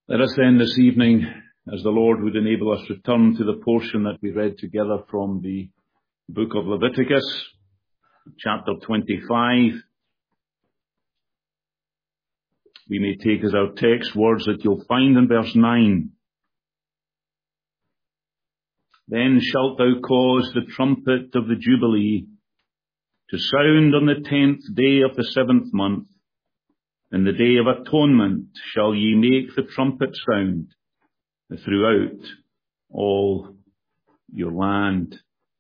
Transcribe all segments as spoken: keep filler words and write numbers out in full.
Let us then this evening, as the Lord would enable us, return to the portion that we read together from the book of Leviticus, chapter twenty-five. We may take as our text words that you'll find in verse nine. Then shalt thou cause the trumpet of the Jubilee to sound on the tenth day of the seventh month. In the day of atonement shall ye make the trumpet sound throughout all your land.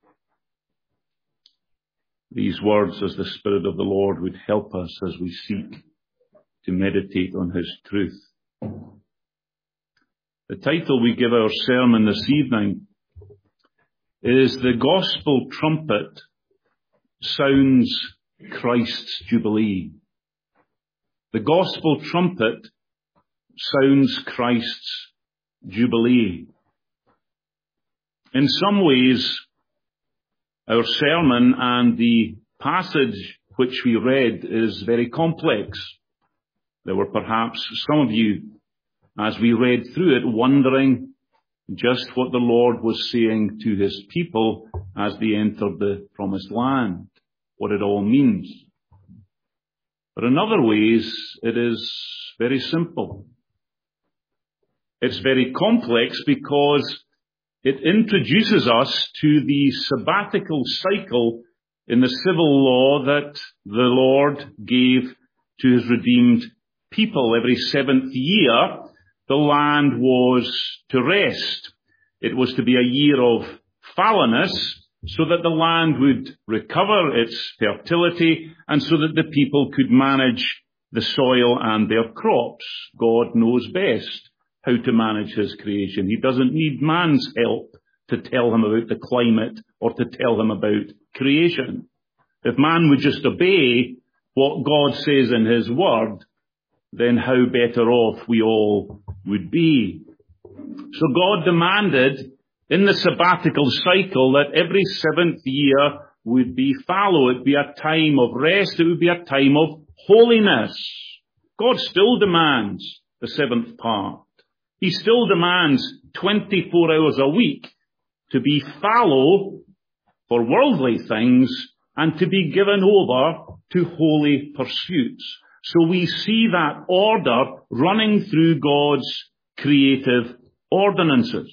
These words, as the Spirit of the Lord would help us as we seek to meditate on His truth. The title we give our sermon this evening is The Gospel Trumpet Sounds Christ's Jubilee. The Gospel Trumpet sounds Christ's Jubilee. In some ways, our sermon and the passage which we read is very complex. There were perhaps some of you, as we read through it, wondering just what the Lord was saying to His people as they entered the Promised Land, what it all means. But in other ways, it is very simple. It's very complex because it introduces us to the sabbatical cycle in the civil law that the Lord gave to His redeemed people. Every seventh year, the land was to rest. It was to be a year of fallowness, so that the land would recover its fertility and so that the people could manage the soil and their crops. God knows best how to manage His creation. He doesn't need man's help to tell Him about the climate or to tell Him about creation. If man would just obey what God says in His Word, then how better off we all would be. So God demanded in the sabbatical cycle that every seventh year would be fallow. It would be a time of rest. It would be a time of holiness. God still demands the seventh part. He still demands twenty-four hours a week to be fallow for worldly things and to be given over to holy pursuits. So we see that order running through God's creative ordinances.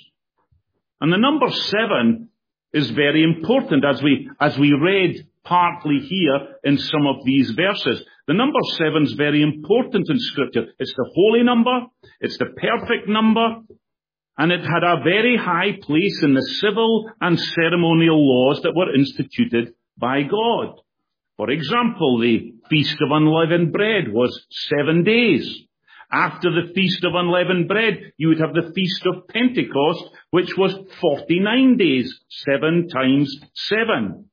And the number seven is very important as we, as we read partly here in some of these verses. The number seven is very important in Scripture. It's the holy number. It's the perfect number. And it had a very high place in the civil and ceremonial laws that were instituted by God. For example, the Feast of Unleavened Bread was seven days. After the Feast of Unleavened Bread, you would have the Feast of Pentecost, which was forty-nine days, seven times seven.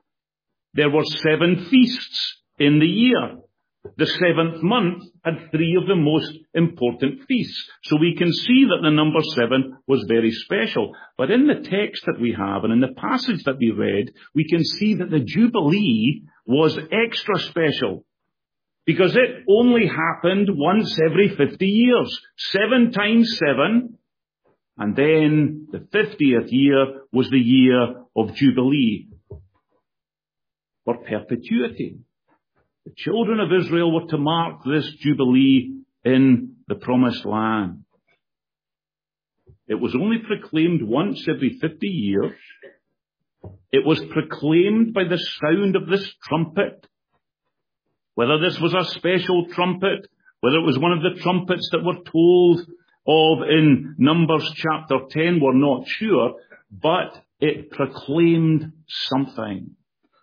There were seven feasts in the year. The seventh month had three of the most important feasts. So we can see that the number seven was very special. But in the text that we have and in the passage that we read, we can see that the Jubilee was extra special. Because it only happened once every fifty years. Seven times seven. And then the fiftieth year was the year of Jubilee. For perpetuity. The children of Israel were to mark this Jubilee in the Promised Land. It was only proclaimed once every fifty years. It was proclaimed by the sound of this trumpet. Whether this was a special trumpet, whether it was one of the trumpets that were told of in Numbers chapter ten, we're not sure, but it proclaimed something.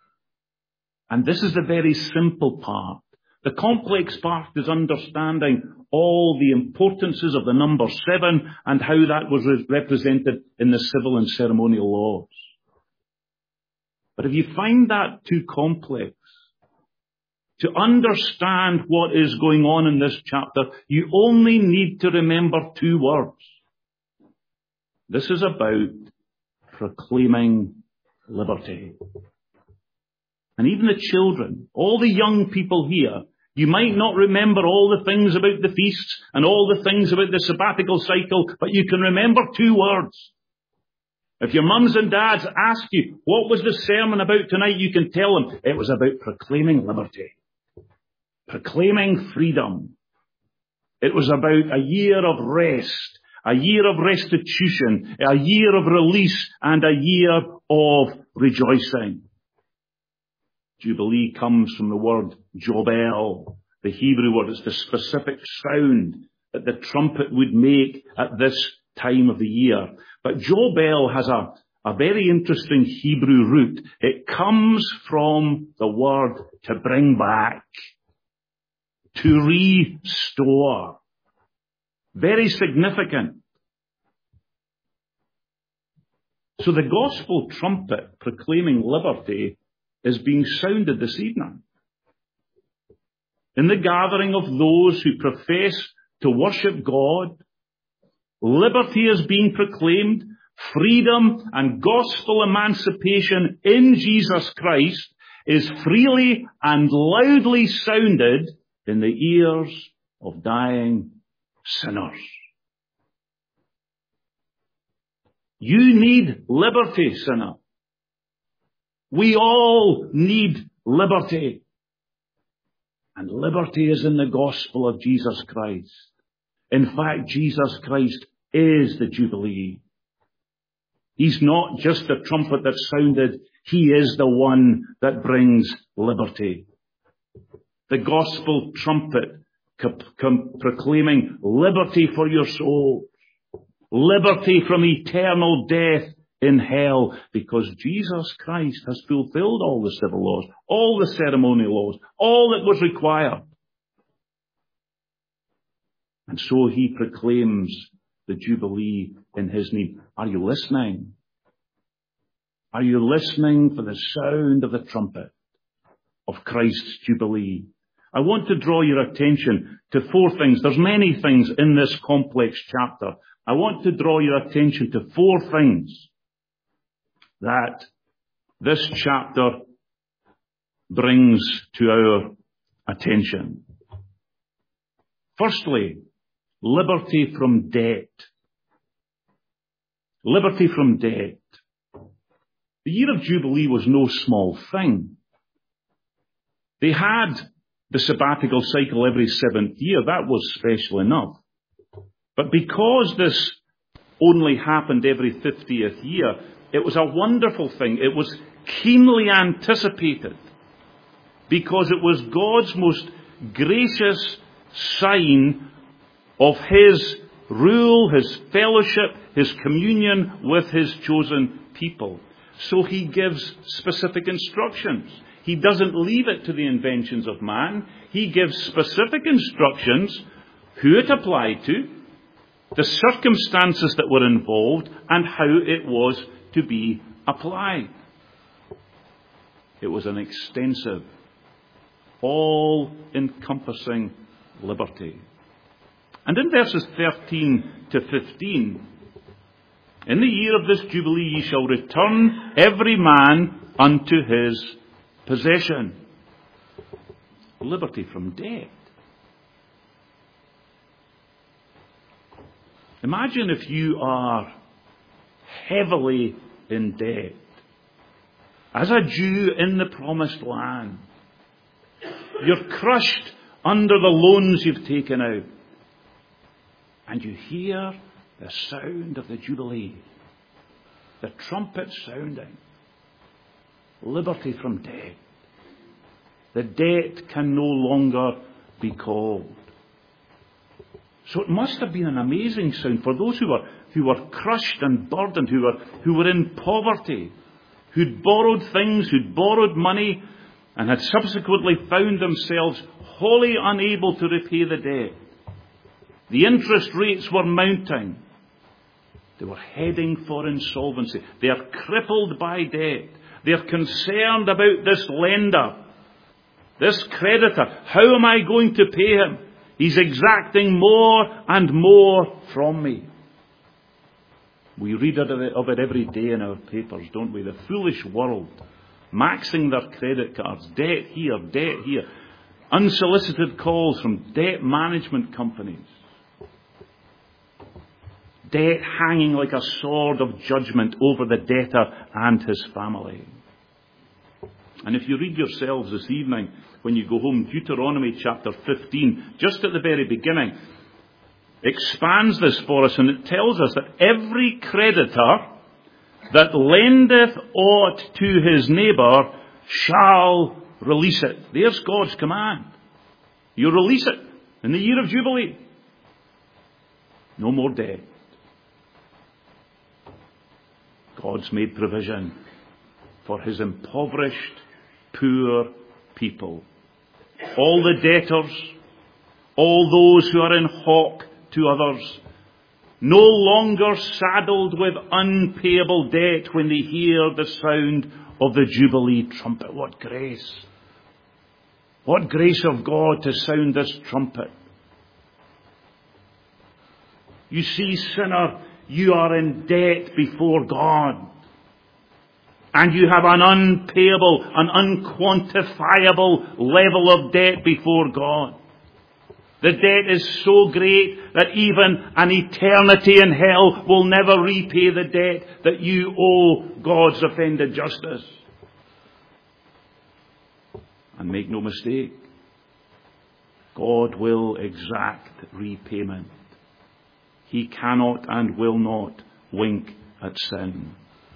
And this is the very simple part. The complex part is understanding all the importances of the number seven and how that was represented in the civil and ceremonial laws. But if you find that too complex, to understand what is going on in this chapter, you only need to remember two words. This is about proclaiming liberty. And even the children, all the young people here, You might not remember all the things about the feasts and all the things about the sabbatical cycle, but you can remember two words. If your mums and dads ask you, what was the sermon about tonight, you can tell them it was about proclaiming liberty, proclaiming freedom. It was about a year of rest, a year of restitution, a year of release, and a year of rejoicing. Jubilee comes from the word Jobel, the Hebrew word. It's the specific sound that the trumpet would make at this time of the year. But Jobel has a, a very interesting Hebrew root. It comes from the word to bring back, to restore. Very significant. So the gospel trumpet proclaiming liberty is being sounded this evening. In the gathering of those who profess to worship God, liberty is being proclaimed, freedom and gospel emancipation in Jesus Christ is freely and loudly sounded in the ears of dying sinners. You need liberty, sinner. We all need liberty. And liberty is in the gospel of Jesus Christ. In fact, Jesus Christ is the Jubilee. He's not just the trumpet that sounded. He is the one that brings liberty. The gospel trumpet co- com- proclaiming liberty for your soul. Liberty from eternal death in hell, because Jesus Christ has fulfilled all the civil laws, all the ceremonial laws, all that was required. And so he proclaims the Jubilee in his name. Are you listening? Are you listening for the sound of the trumpet of Christ's Jubilee? I want to draw your attention to four things. There's many things in this complex chapter. I want to draw your attention to four things that this chapter brings to our attention. Firstly, liberty from debt. Liberty from debt. The year of Jubilee was no small thing. They had the sabbatical cycle every seventh year. That was special enough. But because this only happened every fiftieth year, it was a wonderful thing. It was keenly anticipated because it was God's most gracious sign of his rule, his fellowship, his communion with his chosen people. So he gives specific instructions. He doesn't leave it to the inventions of man. He gives specific instructions, who it applied to, the circumstances that were involved, and how it was to be applied. It was an extensive, all-encompassing liberty. And in verses thirteen to fifteen, in the year of this Jubilee ye shall return every man unto his possession. Liberty from debt. Imagine if you are heavily in debt. As a Jew in the promised land, you're crushed under the loans you've taken out. And you hear the sound of the Jubilee. The trumpet sounding. Liberty from debt. The debt can no longer be called. So it must have been an amazing sound for those who were who were crushed and burdened, who were who were in poverty, who'd borrowed things, who'd borrowed money, and had subsequently found themselves wholly unable to repay the debt. The interest rates were mounting. They were heading for insolvency. They are crippled by debt. They are concerned about this lender, this creditor. How am I going to pay him? He's exacting more and more from me. We read of it every day in our papers, don't we? The foolish world, maxing their credit cards, debt here, debt here. Unsolicited calls from debt management companies. Debt hanging like a sword of judgment over the debtor and his family. And if you read yourselves this evening, when you go home, Deuteronomy chapter fifteen, just at the very beginning, expands this for us, and it tells us that every creditor that lendeth aught to his neighbour shall release it. There's God's command. You release it in the year of Jubilee. No more debt. God's made provision for his impoverished, poor people. All the debtors, all those who are in hock to others, no longer saddled with unpayable debt when they hear the sound of the Jubilee trumpet. What grace! What grace of God to sound this trumpet. You see, sinner, you are in debt before God. And you have an unpayable, an unquantifiable level of debt before God. The debt is so great that even an eternity in hell will never repay the debt that you owe God's offended justice. And make no mistake, God will exact repayment. He cannot and will not wink at sin.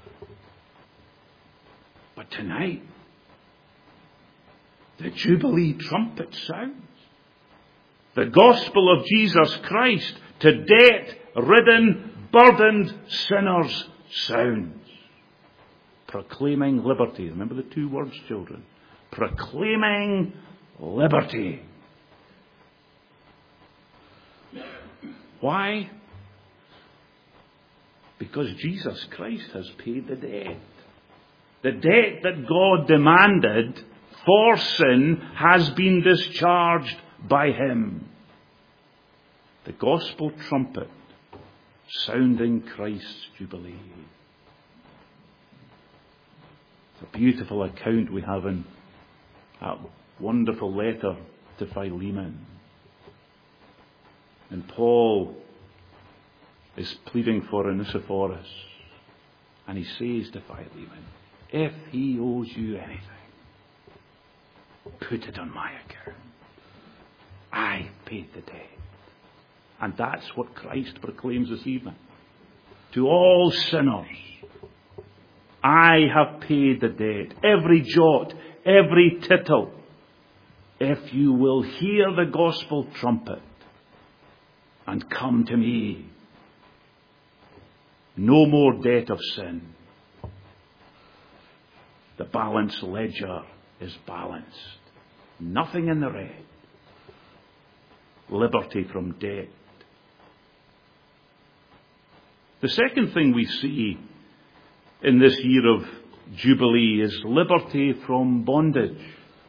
But tonight, the Jubilee trumpet sounds. The gospel of Jesus Christ to debt-ridden, burdened sinners sounds. Proclaiming liberty. Remember the two words, children. Proclaiming liberty. Why? Because Jesus Christ has paid the debt. The debt that God demanded for sin has been discharged by him. The gospel trumpet sounding Christ's Jubilee. It's a beautiful account we have in that wonderful letter to Philemon. And Paul is pleading for Onesiphorus. And he says to Philemon, if he owes you anything, put it on my account. I paid the debt. And that's what Christ proclaims this evening. To all sinners, I have paid the debt. Every jot, every tittle. If you will hear the gospel trumpet and come to me, no more debt of sin. The balance ledger is balanced. Nothing in the red. Liberty from debt. The second thing we see in this year of Jubilee is liberty from bondage.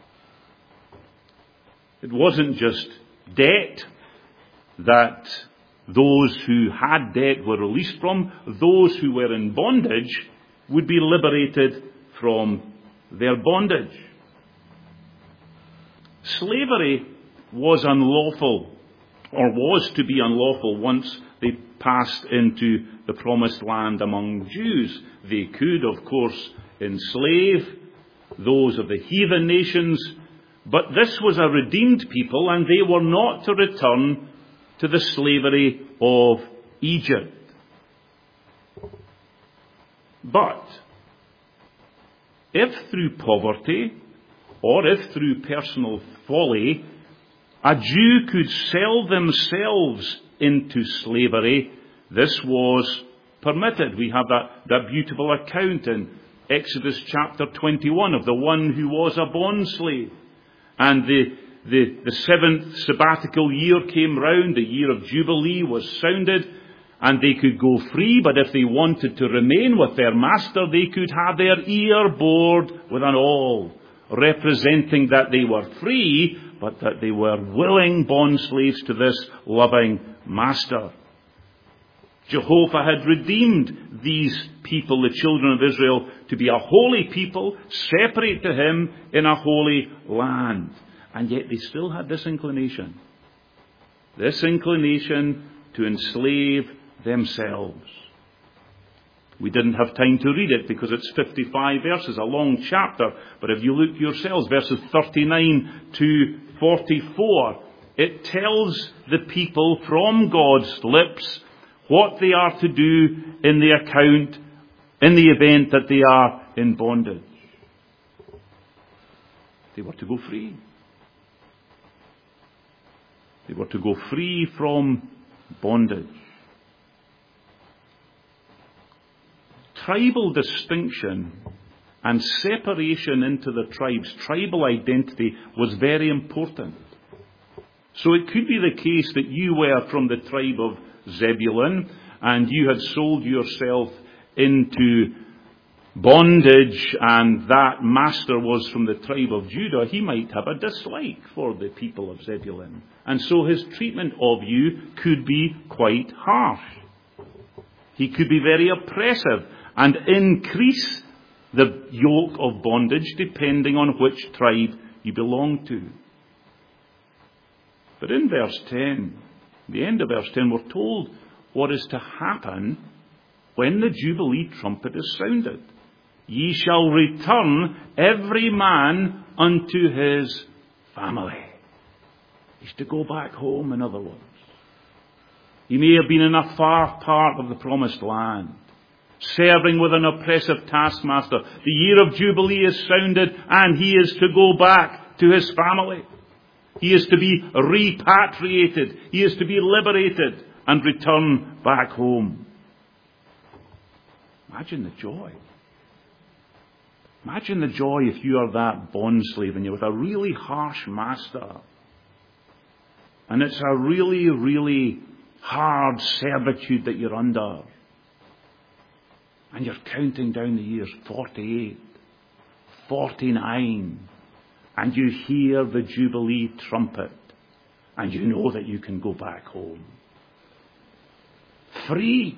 It wasn't just debt that those who had debt were released from. Those who were in bondage would be liberated from their bondage. Slavery was unlawful, or was to be unlawful once they passed into the promised land among Jews. They could, of course, enslave those of the heathen nations, but this was a redeemed people, and they were not to return to the slavery of Egypt. But if through poverty, or if through personal folly, a Jew could sell themselves into slavery, this was permitted. We have that, that beautiful account in Exodus chapter twenty-one of the one who was a bondslave. And the, the, the seventh sabbatical year came round, the year of Jubilee was sounded, and they could go free, but if they wanted to remain with their master, they could have their ear bored with an awl, representing that they were free, but that they were willing bondslaves to this loving master. Jehovah had redeemed these people, the children of Israel, to be a holy people, separate to him in a holy land. And yet they still had this inclination. This inclination to enslave themselves. We didn't have time to read it because it's fifty-five verses, a long chapter. But if you look yourselves, verses thirty-nine to forty-four, it tells the people from God's lips what they are to do in the account, in the event that they are in bondage. They were to go free. They were to go free from bondage. Tribal distinction and separation into the tribes, tribal identity, was very important. So it could be the case that you were from the tribe of Zebulun and you had sold yourself into bondage, and that master was from the tribe of Judah. He might have a dislike for the people of Zebulun, and so his treatment of you could be quite harsh. He could be very oppressive and increase the yoke of bondage depending on which tribe you belong to. But in verse ten, the end of verse ten, we're told what is to happen when the Jubilee trumpet is sounded. Ye shall return every man unto his family. He's to go back home, in other words. He may have been in a far part of the promised land, serving with an oppressive taskmaster. The year of Jubilee is sounded, and he is to go back to his family. He is to be repatriated. He is to be liberated and return back home. Imagine the joy. Imagine the joy if you are that bond slave and you're with a really harsh master. And it's a really, really hard servitude that you're under. And you're counting down the years, forty-eight, forty-nine, and you hear the Jubilee trumpet, and you know that you can go back home. Free.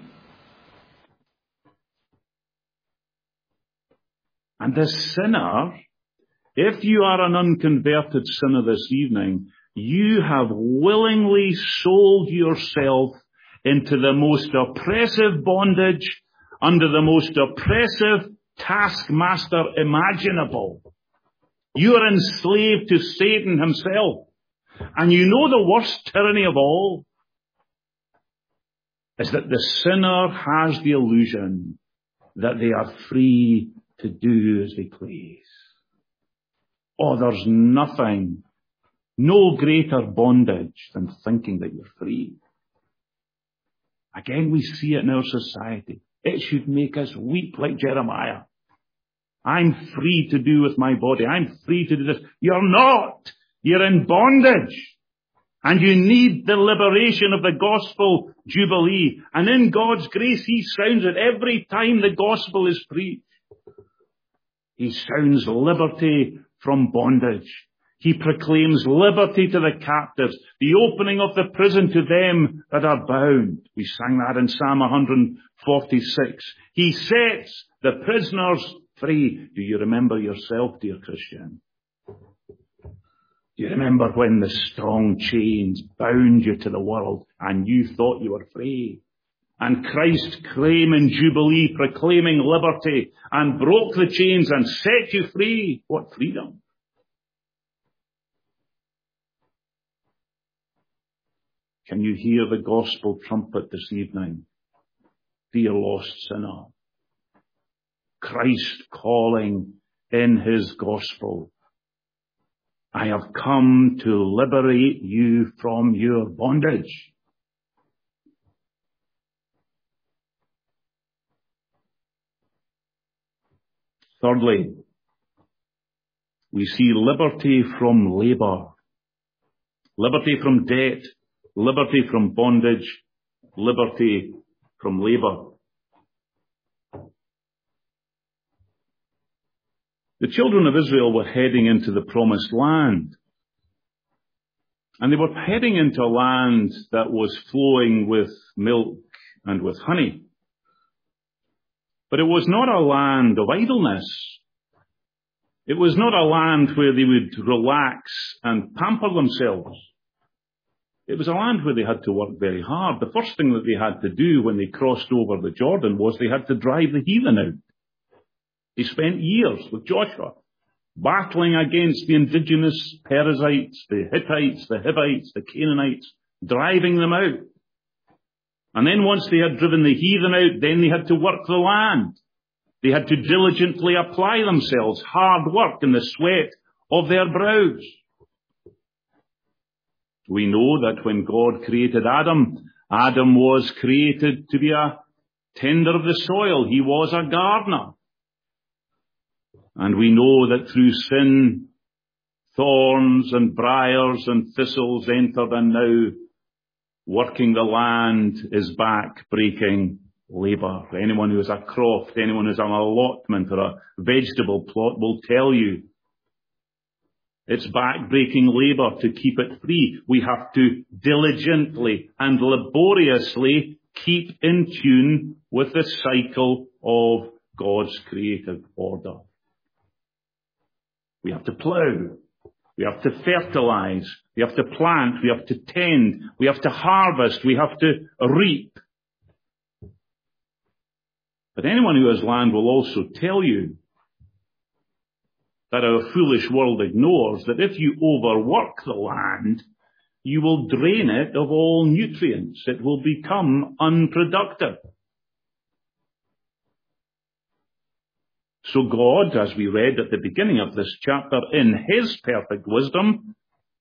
And the sinner, if you are an unconverted sinner this evening, you have willingly sold yourself into the most oppressive bondage, under the most oppressive taskmaster imaginable. You are enslaved to Satan himself. And you know the worst tyranny of all is that the sinner has the illusion that they are free to do as they please. Oh, there's nothing, no greater bondage than thinking that you're free. Again, we see it in our society. It should make us weep like Jeremiah. I'm free to do with my body. I'm free to do this. You're not. You're in bondage. And you need the liberation of the gospel jubilee. And in God's grace, he sounds it every time the gospel is preached. He sounds liberty from bondage. He proclaims liberty to the captives, the opening of the prison to them that are bound. We sang that in Psalm one forty-six. He sets the prisoners free. Do you remember yourself, dear Christian? Do you remember when the strong chains bound you to the world and you thought you were free? And Christ came in Jubilee proclaiming liberty and broke the chains and set you free. What freedom! Can you hear the gospel trumpet this evening, dear lost sinner? Christ calling in his gospel. I have come to liberate you from your bondage. Thirdly, we see liberty from labour, liberty from debt, liberty from bondage, liberty from labour. The children of Israel were heading into the promised land. And they were heading into a land that was flowing with milk and with honey. But it was not a land of idleness. It was not a land where they would relax and pamper themselves. It was a land where they had to work very hard. The first thing that they had to do when they crossed over the Jordan was they had to drive the heathen out. They spent years with Joshua battling against the indigenous Perizzites, the Hittites, the Hivites, the Canaanites, driving them out. And then once they had driven the heathen out, then they had to work the land. They had to diligently apply themselves, hard work in the sweat of their brows. We know that when God created Adam, Adam was created to be a tender of the soil. He was a gardener. And we know that through sin, thorns and briars and thistles entered, and now working the land is back-breaking labour. Anyone who has a croft, anyone who has an allotment or a vegetable plot will tell you it's back-breaking labour to keep it free. We have to diligently and laboriously keep in tune with the cycle of God's creative order. We have to plough. We have to fertilize. We have to plant. We have to tend. We have to harvest. We have to reap. But anyone who has land will also tell you that our foolish world ignores that if you overwork the land, you will drain it of all nutrients. It will become unproductive. So God, as we read at the beginning of this chapter, in his perfect wisdom,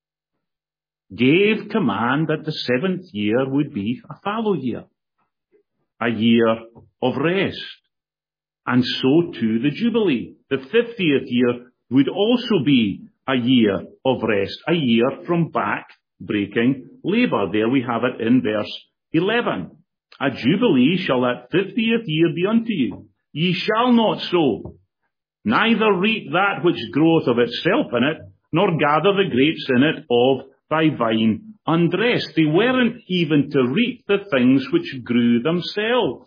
gave command that the seventh year would be a fallow year, a year of rest. And so too the Jubilee. The fiftieth year would also be a year of rest, a year from back-breaking labour. There we have it in verse eleven. A Jubilee shall that fiftieth year be unto you. Ye shall not sow, neither reap that which groweth of itself in it, nor gather the grapes in it of thy vine undressed. They weren't even to reap the things which grew themselves.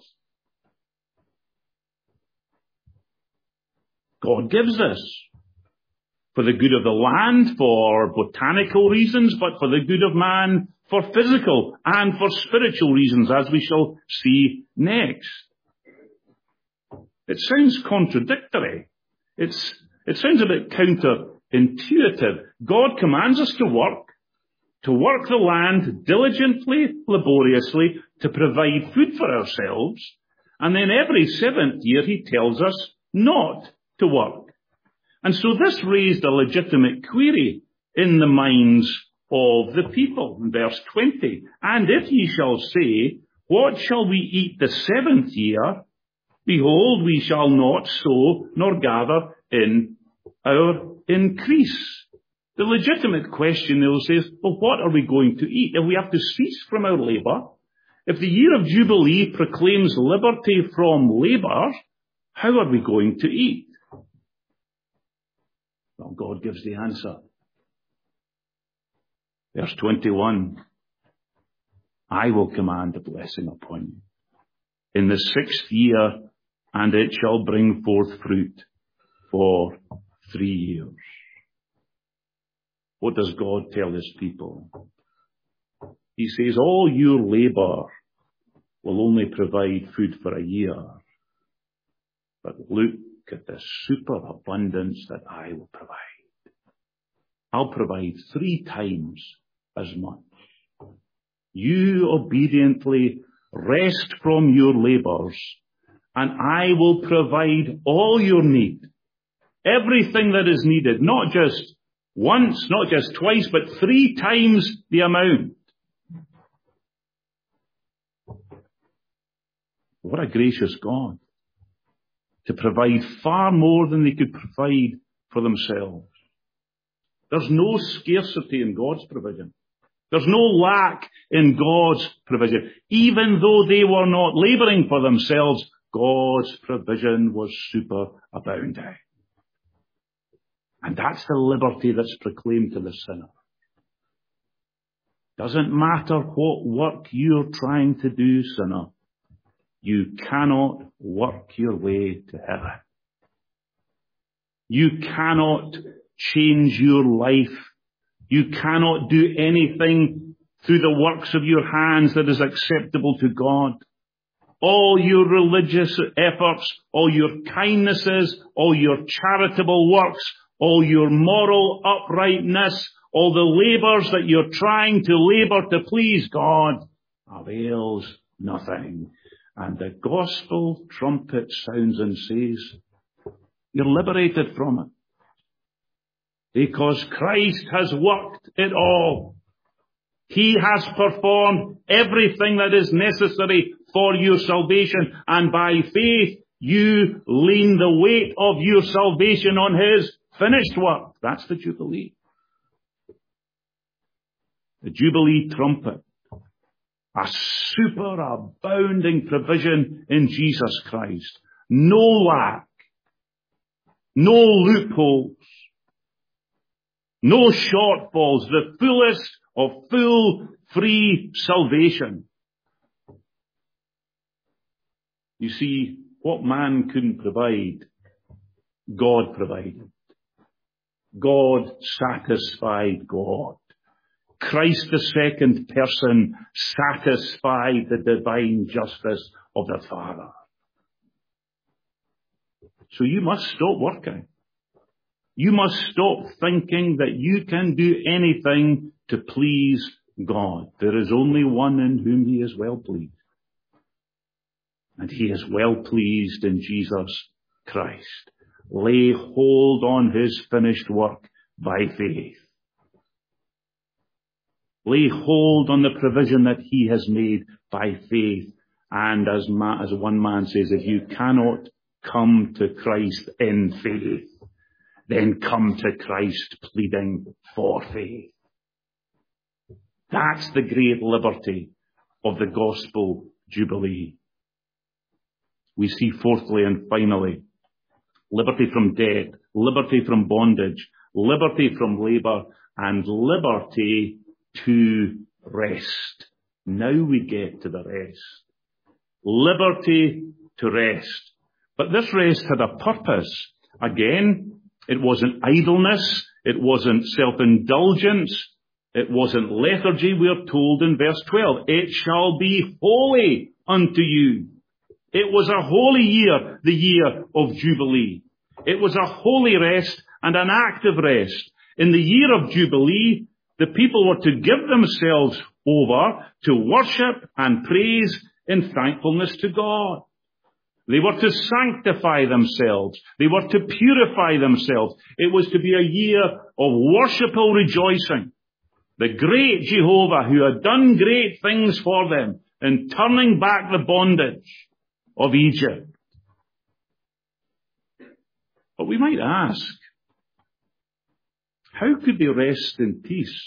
God gives this for the good of the land, for botanical reasons, but for the good of man, for physical and for spiritual reasons, as we shall see next. It sounds contradictory. It's, it sounds a bit counterintuitive. God commands us to work, to work the land diligently, laboriously, to provide food for ourselves. And then every seventh year he tells us not to work. And so this raised a legitimate query in the minds of the people. In verse twenty, and if ye shall say, what shall we eat the seventh year? Behold, we shall not sow nor gather in our increase. The legitimate question, they'll say, is, well, what are we going to eat? If we have to cease from our labour, if the year of Jubilee proclaims liberty from labour, how are we going to eat? Well, God gives the answer. Verse twenty-one, I will command a blessing upon you in the sixth year, and it shall bring forth fruit for three years. What does God tell his people? He says, all your labour will only provide food for a year. But look at the superabundance that I will provide. I'll provide three times as much. You obediently rest from your labours, and I will provide all your need. Everything that is needed, not just once, not just twice, but three times the amount. What a gracious God, to provide far more than they could provide for themselves. There's no scarcity in God's provision. There's no lack in God's provision. Even though they were not labouring for themselves, God's provision was superabounding. And that's the liberty that's proclaimed to the sinner. Doesn't matter what work you're trying to do, sinner. You cannot work your way to heaven. You cannot change your life. You cannot do anything through the works of your hands that is acceptable to God. All your religious efforts, all your kindnesses, all your charitable works, all your moral uprightness, all the labours that you're trying to labour to please God avails nothing. And the gospel trumpet sounds and says, you're liberated from it. Because Christ has worked it all. He has performed everything that is necessary for your salvation. And by faith, you lean the weight of your salvation on His finished work. That's the Jubilee. The Jubilee trumpet. A superabounding provision in Jesus Christ. No lack. No loopholes. No shortfalls. The fullest of full, free salvation. You see, what man couldn't provide, God provided. God satisfied God. Christ, the second person, satisfied the divine justice of the Father. So you must stop working. You must stop thinking that you can do anything to please God. There is only one in whom He is well pleased. And He is well pleased in Jesus Christ. Lay hold on His finished work by faith. Lay hold on the provision that He has made by faith. And as, ma- as one man says, if you cannot come to Christ in faith, then come to Christ pleading for faith. That's the great liberty of the gospel jubilee. We see fourthly and finally, liberty from debt, liberty from bondage, liberty from labour, and liberty to rest. Now we get to the rest. Liberty to rest. But this rest had a purpose. Again, it wasn't idleness. It wasn't self-indulgence. It wasn't lethargy. We are told in verse twelve, it shall be holy unto you. It was a holy year, the year of Jubilee. It was a holy rest and an active rest. In the year of Jubilee, the people were to give themselves over to worship and praise in thankfulness to God. They were to sanctify themselves. They were to purify themselves. It was to be a year of worshipful rejoicing. The great Jehovah who had done great things for them in turning back the bondage of Egypt. But we might ask, how could they rest in peace?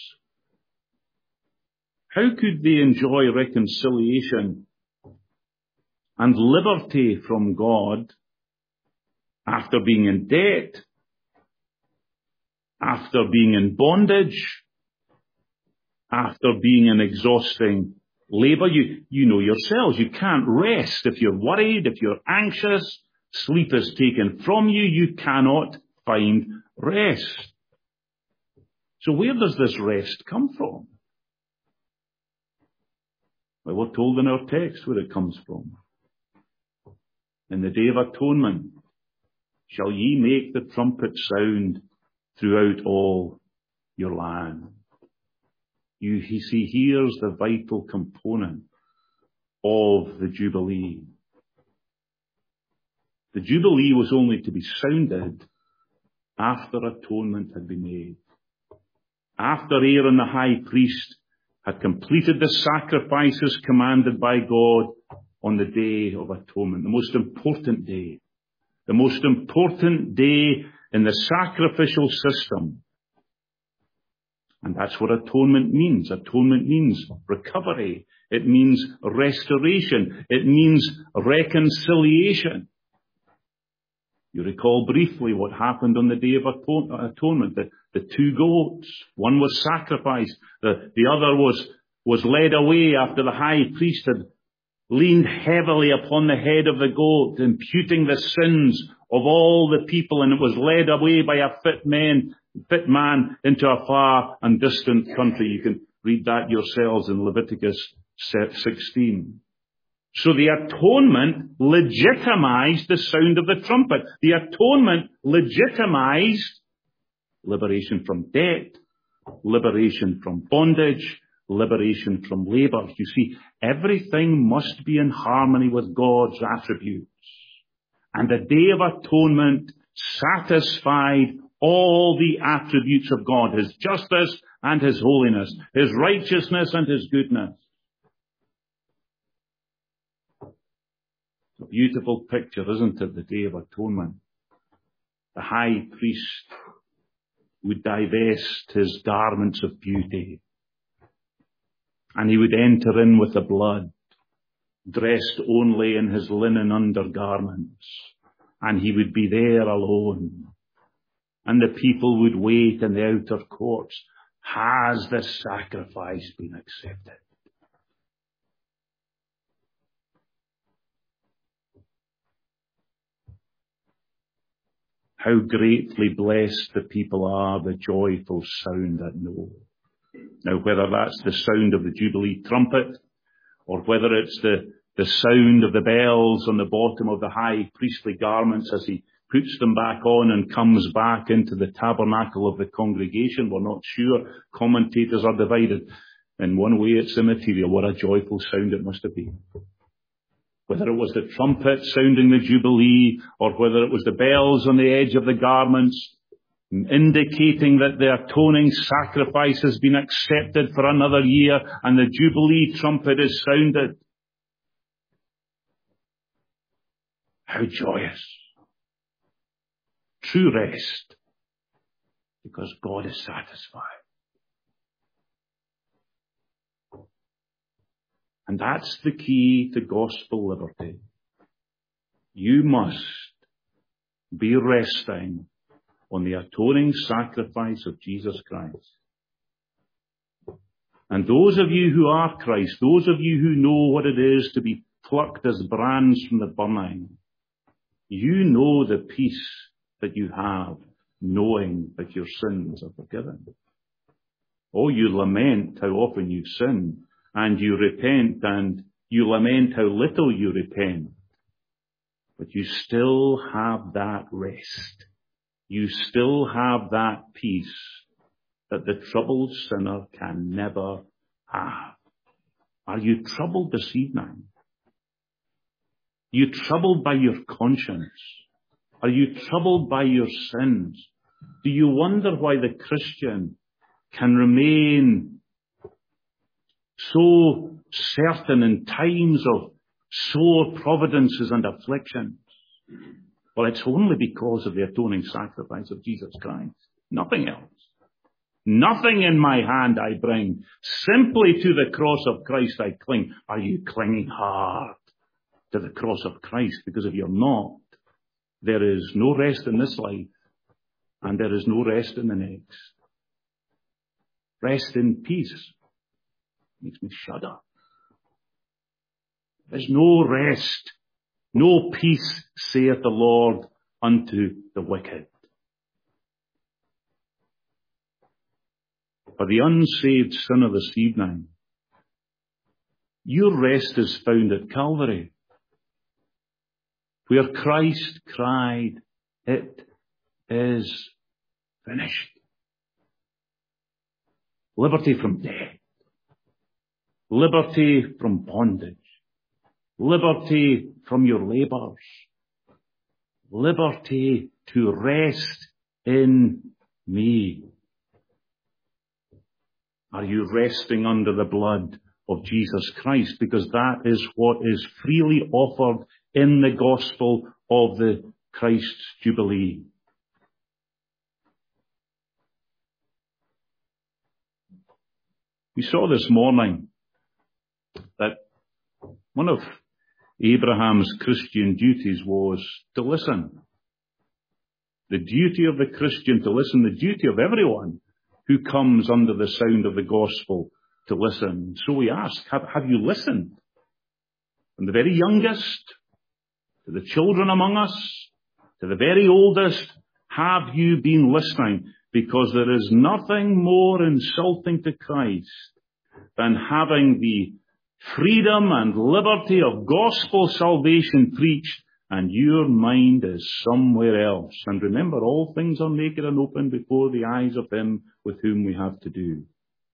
How could they enjoy reconciliation and liberty from God after being in debt, after being in bondage, after being in exhausting labour? You, you know yourselves, you can't rest. If you're worried, if you're anxious, sleep is taken from you, you cannot find rest. So where does this rest come from? Well, we're told in our text where it comes from. In the day of atonement, shall ye make the trumpet sound throughout all your land. You see, here's the vital component of the Jubilee. The Jubilee was only to be sounded after atonement had been made. After Aaron the high priest had completed the sacrifices commanded by God on the day of atonement, the most important day, the most important day in the sacrificial system. And that's what atonement means. Atonement means recovery. It means restoration. It means reconciliation. You recall briefly what happened on the Day of Atonement. The, the two goats, one was sacrificed, the, the other was, was led away after the high priest had leaned heavily upon the head of the goat, imputing the sins of all the people, and it was led away by a fit man, fit man into a far and distant country. You can read that yourselves in Leviticus sixteen. So the atonement legitimized the sound of the trumpet. The atonement legitimized liberation from debt, liberation from bondage, liberation from labor. You see, everything must be in harmony with God's attributes. And the Day of Atonement satisfied all the attributes of God, His justice and His holiness, His righteousness and His goodness. It's a beautiful picture, isn't it, the Day of Atonement? The high priest would divest his garments of beauty, and he would enter in with the blood, dressed only in his linen undergarments, and he would be there alone. And the people would wait in the outer courts. Has the sacrifice been accepted? How greatly blessed the people are, the joyful sound that know. Now, whether that's the sound of the Jubilee trumpet, or whether it's the, the sound of the bells on the bottom of the high priestly garments as he puts them back on and comes back into the tabernacle of the congregation, we're not sure. Commentators are divided. In one way, it's immaterial. What a joyful sound it must have been. Whether it was the trumpet sounding the Jubilee, or whether it was the bells on the edge of the garments, indicating that the atoning sacrifice has been accepted for another year, and the Jubilee trumpet is sounded. How joyous. True rest, because God is satisfied. And that's the key to gospel liberty. You must be resting on the atoning sacrifice of Jesus Christ. And those of you who are Christ, those of you who know what it is to be plucked as brands from the burning, you know the peace that you have, knowing that your sins are forgiven. Oh, you lament how often you sin, and you repent, and you lament how little you repent. But you still have that rest. You still have that peace that the troubled sinner can never have. Are you troubled this evening? Are you troubled by your conscience? Are you troubled by your sins? Do you wonder why the Christian can remain so certain in times of sore providences and afflictions? Well, it's only because of the atoning sacrifice of Jesus Christ. Nothing else. Nothing in my hand I bring. Simply to the cross of Christ I cling. Are you clinging hard to the cross of Christ? Because if you're not, there is no rest in this life, and there is no rest in the next. Rest in peace makes me shudder. There's no rest, no peace, saith the Lord, unto the wicked. For the unsaved sinner this evening, your rest is found at Calvary, where Christ cried, "It is finished." Liberty from death. Liberty from bondage. Liberty from your labours. Liberty to rest in me. Are you resting under the blood of Jesus Christ? Because that is what is freely offered in the gospel of the Christ's Jubilee. We saw this morning that one of Abraham's Christian duties was to listen. The duty of the Christian to listen, the duty of everyone who comes under the sound of the gospel to listen. So we ask, have, have you listened? From the very youngest to the children among us, To the very oldest, have you been listening? Because there is nothing more insulting to Christ than having the freedom and liberty of gospel salvation preached, and your mind is somewhere else. And remember, all things are naked and open before the eyes of him with whom we have to do.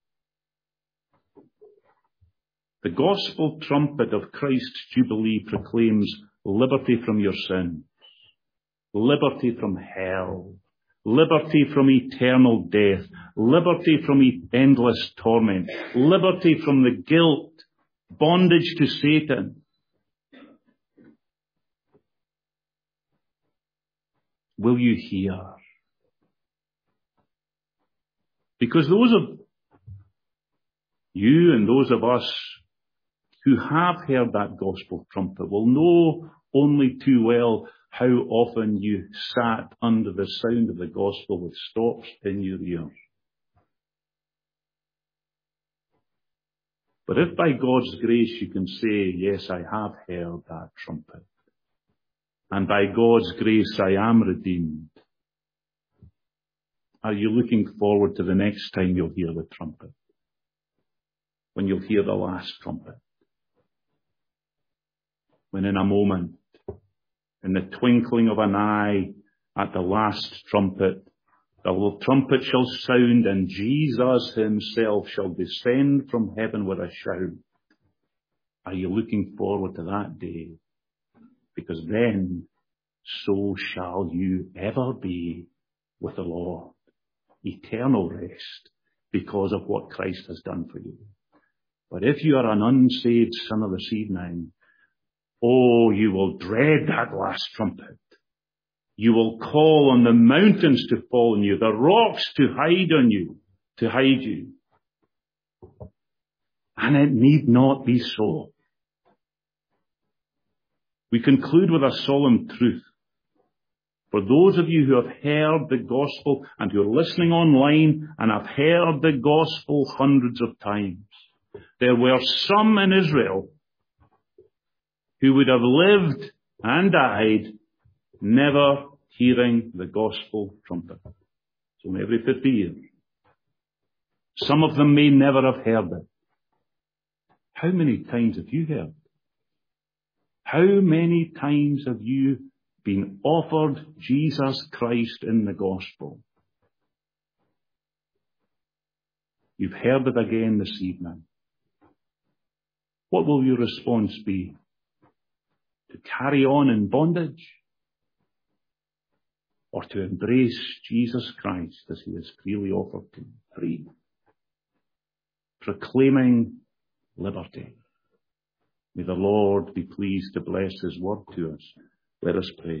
The gospel trumpet of Christ's Jubilee proclaims liberty from your sins, liberty from hell, liberty from eternal death, liberty from endless torment, liberty from the guilt, bondage to Satan. Will you hear? Because those of you and those of us who have heard that gospel trumpet will know only too well how often you sat under the sound of the gospel with stops in your ears. But if by God's grace you can say, yes, I have heard that trumpet, and by God's grace I am redeemed, are you looking forward to the next time you'll hear the trumpet? When you'll hear the last trumpet? When in a moment, in the twinkling of an eye, at the last trumpet, the trumpet shall sound, and Jesus himself shall descend from heaven with a shout. Are you looking forward to that day? Because then, so shall you ever be with the Lord. Eternal rest, because of what Christ has done for you. But if you are an unsaved sinner this evening, oh, you will dread that last trumpet. You will call on the mountains to fall on you, the rocks to hide on you, to hide you. And it need not be so. We conclude with a solemn truth. For those of you who have heard the gospel and who are listening online and have heard the gospel hundreds of times, there were some in Israel who would have lived and died never hearing the gospel trumpet. So every fifty years. Some of them may never have heard it. How many times have you heard? How many times have you been offered Jesus Christ in the gospel? You've heard it again this evening. What will your response be? To carry on in bondage? Or to embrace Jesus Christ as he is freely offered to you, free? Proclaiming liberty. May the Lord be pleased to bless his word to us. Let us pray.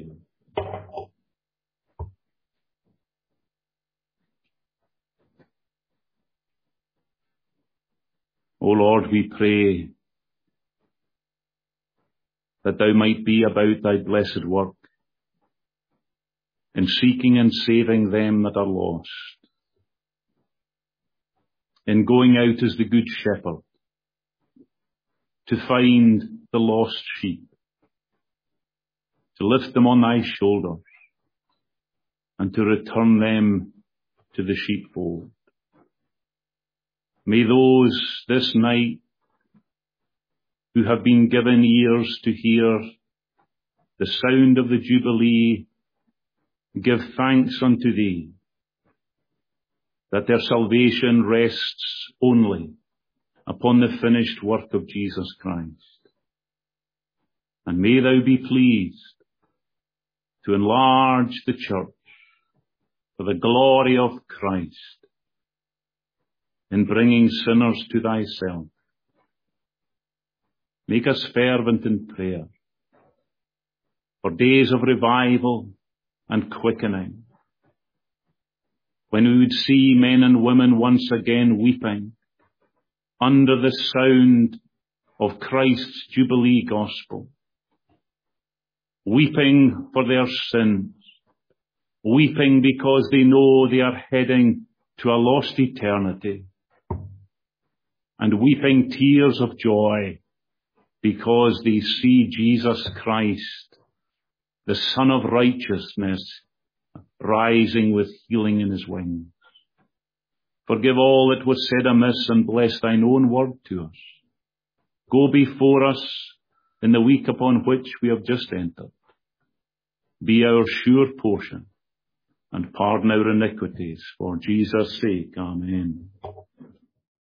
O Lord, we pray that thou might be about thy blessed work in seeking and saving them that are lost, in going out as the good shepherd to find the lost sheep, to lift them on thy shoulders and to return them to the sheepfold. May those this night who have been given ears to hear the sound of the Jubilee give thanks unto thee that their salvation rests only upon the finished work of Jesus Christ. And may thou be pleased to enlarge the church for the glory of Christ in bringing sinners to thyself. Make us fervent in prayer for days of revival and quickening, when we would see men and women once again weeping under the sound of Christ's Jubilee gospel, weeping for their sins, weeping because they know they are heading to a lost eternity, and weeping tears of joy because they see Jesus Christ the Son of Righteousness, rising with healing in his wings. Forgive all that was said amiss and bless thine own word to us. Go before us in the week upon which we have just entered. Be our sure portion and pardon our iniquities for Jesus' sake. Amen.